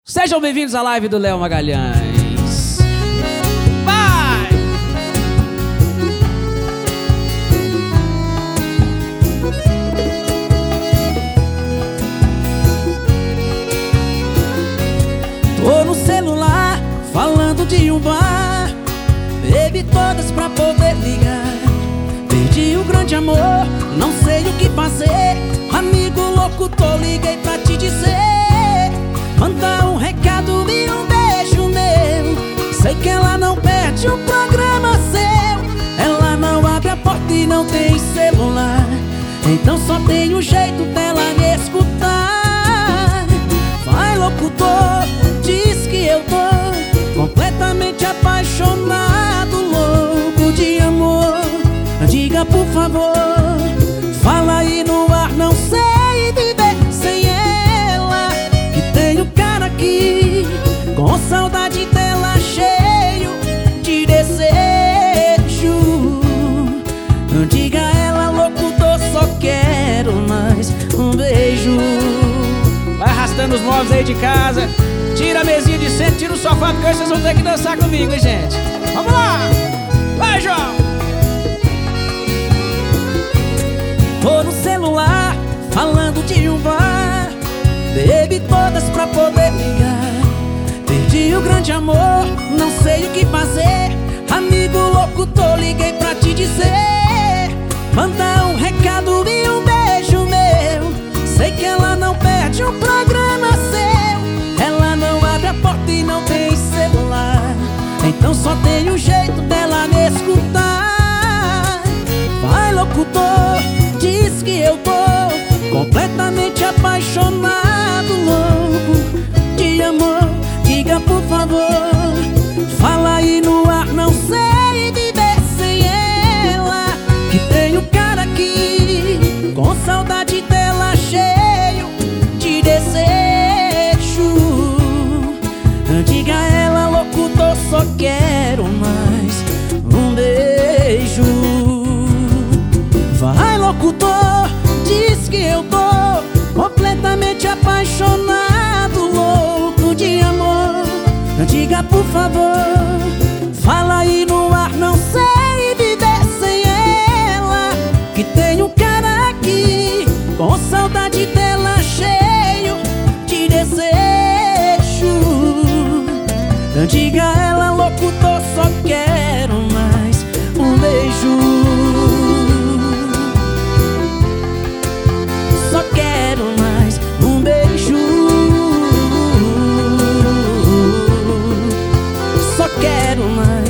Sejam bem-vindos à live do Léo Magalhães. Vai! Tô no celular, falando de um bar. Bebi todas pra poder ligar. Perdi o grande amor, não sei o que fazer. Amigo locutor, liguei pra te dizer. Manda um recado e um beijo meu. Sei que ela não perde um programa seu. Ela não abre a porta e não tem celular. Então só tem um jeito dela me escutar. Vai, locutor, diz que eu tô completamente apaixonado, louco de amor. Diga por favor, fala aí no ar, não sei viver sem ela. Que tenho cara aqui, com saudade dela, cheio de desejo. Diga a ela, locutor, só quero mais um beijo. Vai arrastando os móveis aí de casa. Tira a mesinha de centro, tira o sofá, porque vocês vão ter que dançar comigo, hein, gente? Vamos lá! Vai, João! Tô no celular, falando de um bar. Bebi todas pra poder ligar. Perdi o grande amor, não sei o que fazer. Amigo locutor, liguei pra te dizer. Manda um recado e um beijo meu. Sei que ela não perde um programa seu. Ela não abre a porta e não tem celular. Então só tem um jeito dela me escutar. Vai, locutor, diz que eu tô completamente apaixonado, louco de amor. Diga por favor, fala aí no ar, não sei viver sem ela. Que tenho cara aqui, com saudade dela, cheio de desejo. Diga a ela, locutor, só quero mais um beijo. Vai, locutor, diz que eu tô completamente apaixonado, louco de amor. Diga por favor, fala aí no ar, não sei viver sem ela. Que tenho cara aqui, com saudade dela, cheio de desejo. Diga a ela, locutor, só quero mais um beijo. Só quero mais um beijo. Só quero mais